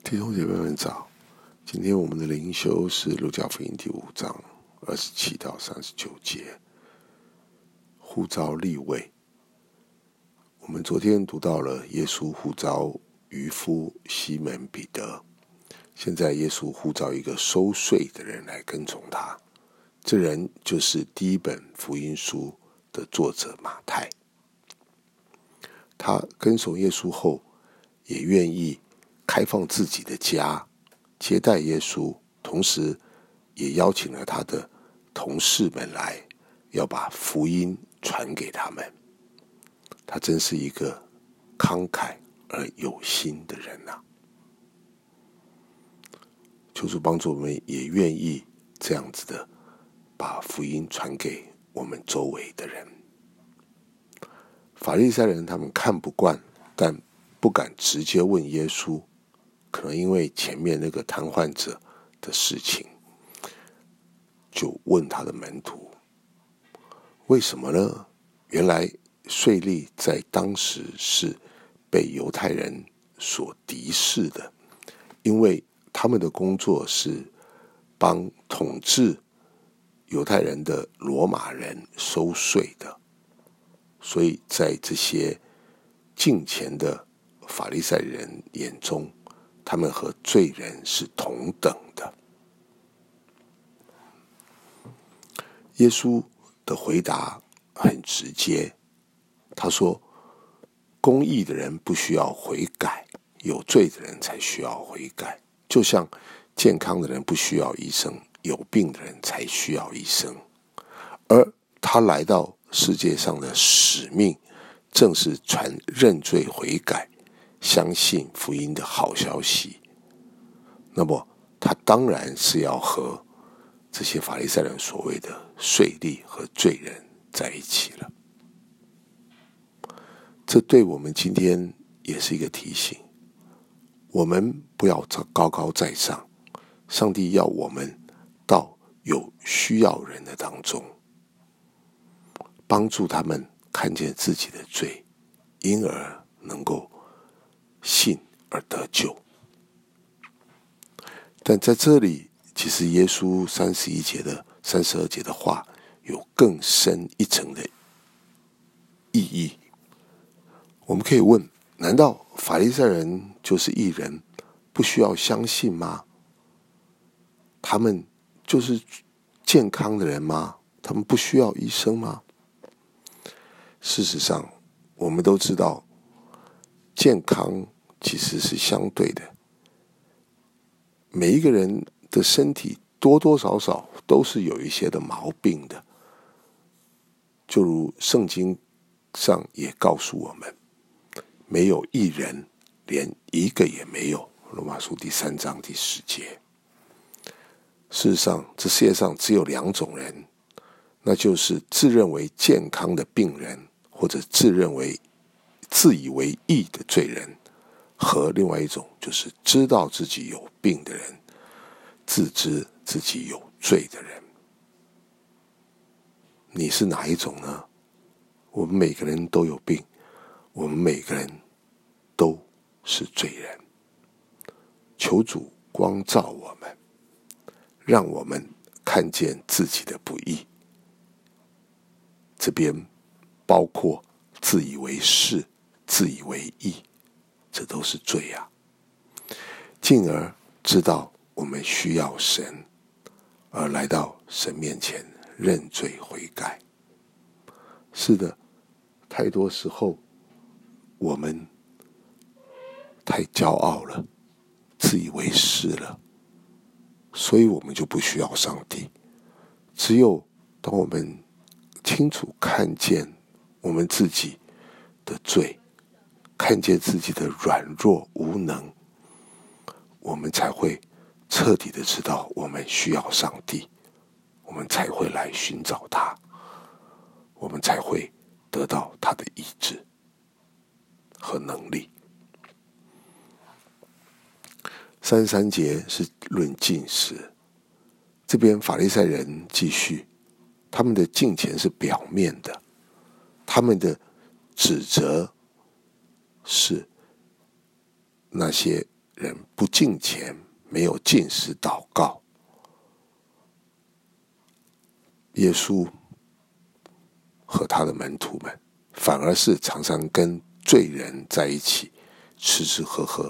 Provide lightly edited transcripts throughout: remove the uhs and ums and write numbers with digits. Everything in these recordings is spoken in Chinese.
弟兄姐妹们早，今天我们的灵修是路加福音第5章27到39节，呼召利未。我们昨天读到了耶稣呼召渔夫西门彼得，现在耶稣呼召一个收税的人来跟从他，这人就是第一本福音书的作者马太。他跟从耶稣后，也愿意开放自己的家接待耶稣，同时也邀请了他的同事们来，要把福音传给他们。他真是一个慷慨而有心的人啊！求主帮助我们，也愿意这样子的把福音传给我们周围的人。法利赛人他们看不惯，但不敢直接问耶稣，可能因为前面那个瘫痪者的事情，就问他的门徒，为什么呢？原来税吏在当时是被犹太人所敌视的，因为他们的工作是帮统治犹太人的罗马人收税的，所以在这些敬虔的法利赛人眼中，他们和罪人是同等的。耶稣的回答很直接，他说，公义的人不需要悔改，有罪的人才需要悔改，就像健康的人不需要医生，有病的人才需要医生。而他来到世界上的使命，正是传认罪悔改，相信福音的好消息。那么他当然是要和这些法利赛人所谓的税吏和罪人在一起了。这对我们今天也是一个提醒，我们不要高高在上，上帝要我们到有需要人的当中，帮助他们看见自己的罪，因而能够信而得救。但在这里，其实耶稣32节的话有更深一层的意义。我们可以问，难道法利赛人就是义人，不需要相信吗？他们就是健康的人吗？他们不需要医生吗？事实上，我们都知道，健康其实是相对的。每一个人的身体多多少少都是有一些的毛病的，就如圣经上也告诉我们，没有一人，连一个也没有。罗马书第3章第10节。事实上，这世界上只有2种人，那就是自认为健康的病人，或者自以为义的罪人，和另外一种就是知道自己有病的人，自知自己有罪的人。你是哪一种呢？我们每个人都有病，我们每个人都是罪人。求主光照我们，让我们看见自己的不义，这边包括自以为是、自以为义，这都是罪啊。进而知道我们需要神，而来到神面前认罪悔改。是的，太多时候我们太骄傲了，自以为是了，所以我们就不需要上帝。只有当我们清楚看见我们自己的罪，看见自己的软弱无能，我们才会彻底的知道我们需要上帝，我们才会来寻找他，我们才会得到他的医治和能力。33节是论禁食，这边法利赛人继续，他们的敬虔是表面的，他们的指责是那些人不敬虔，没有禁食祷告。耶稣和他的门徒们反而是常常跟罪人在一起吃吃喝喝。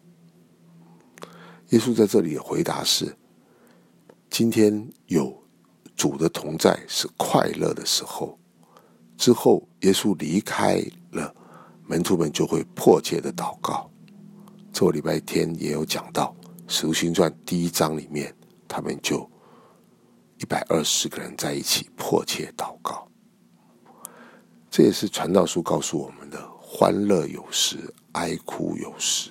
耶稣在这里的回答是，今天有主的同在是快乐的时候，之后耶稣离开了，门徒们就会迫切的祷告。这个礼拜天也有讲到使徒行传第1章里面，他们就120个人在一起迫切祷告。这也是传道书告诉我们的，欢乐有时，哀哭有时。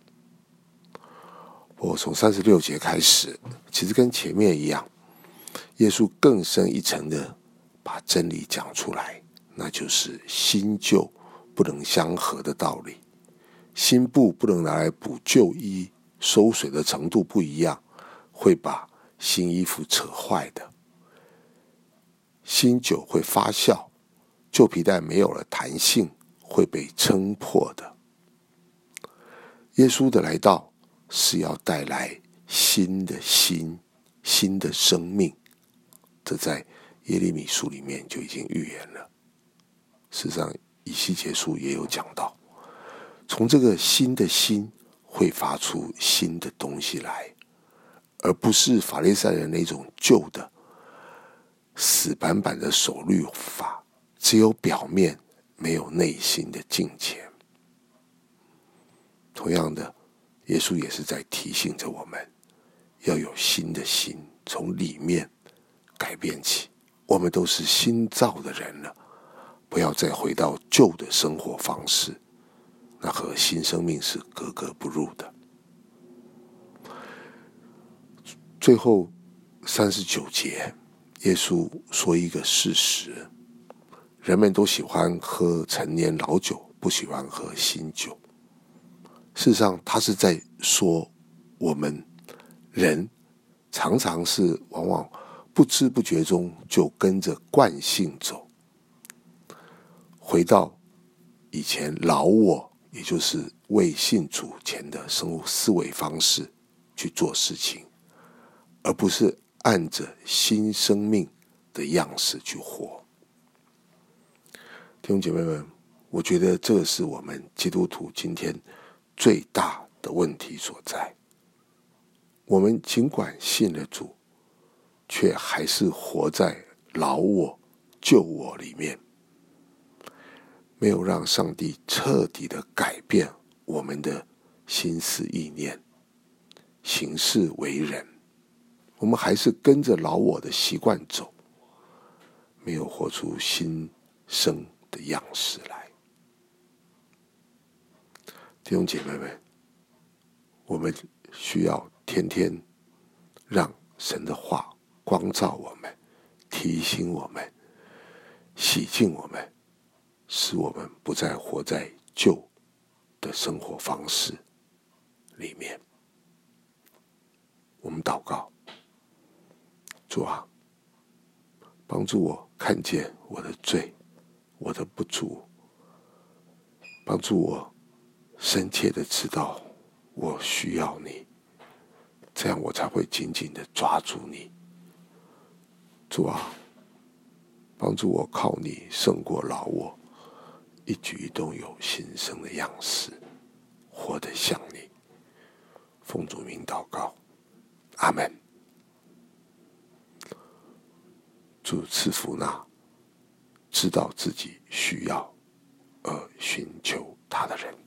我从36节开始，其实跟前面一样，耶稣更深一层的把真理讲出来，那就是新旧不能相合的道理。新布不能拿来补旧衣，收水的程度不一样，会把新衣服扯坏的。新酒会发酵，旧皮带没有了弹性，会被撑破的。耶稣的来到是要带来新的心，新的生命，这在耶利米书里面就已经预言了。事实上以西结书也有讲到，从这个新的心会发出新的东西来，而不是法利赛人那种旧的死板板的守律法，只有表面没有内心的敬虔。同样的，耶稣也是在提醒着我们要有新的心，从里面改变起。我们都是新造的人了，不要再回到旧的生活方式，那和新生命是格格不入的。最后39节，耶稣说一个事实，人们都喜欢喝陈年老酒，不喜欢喝新酒。事实上他是在说，我们人常常是往往不知不觉中就跟着惯性走，回到以前老我，也就是未信主前的生活思维方式去做事情，而不是按着新生命的样式去活。弟兄姐妹们，我觉得这是我们基督徒今天最大的问题所在。我们尽管信了主，却还是活在老我、旧我里面，没有让上帝彻底的改变我们的心思意念、行事为人。我们还是跟着老我的习惯走，没有活出新生的样式来。弟兄姐妹们，我们需要天天让神的话光照我们，提醒我们，洗净我们，使我们不再活在旧的生活方式里面。我们祷告，主啊，帮助我看见我的罪，我的不足，帮助我深切的知道我需要你，这样我才会紧紧的抓住你。主啊，帮助我靠你胜过老我，一举一动有新生的样式，活得像你。奉主名祷告，阿们。主赐福那知道自己需要而寻求他的人。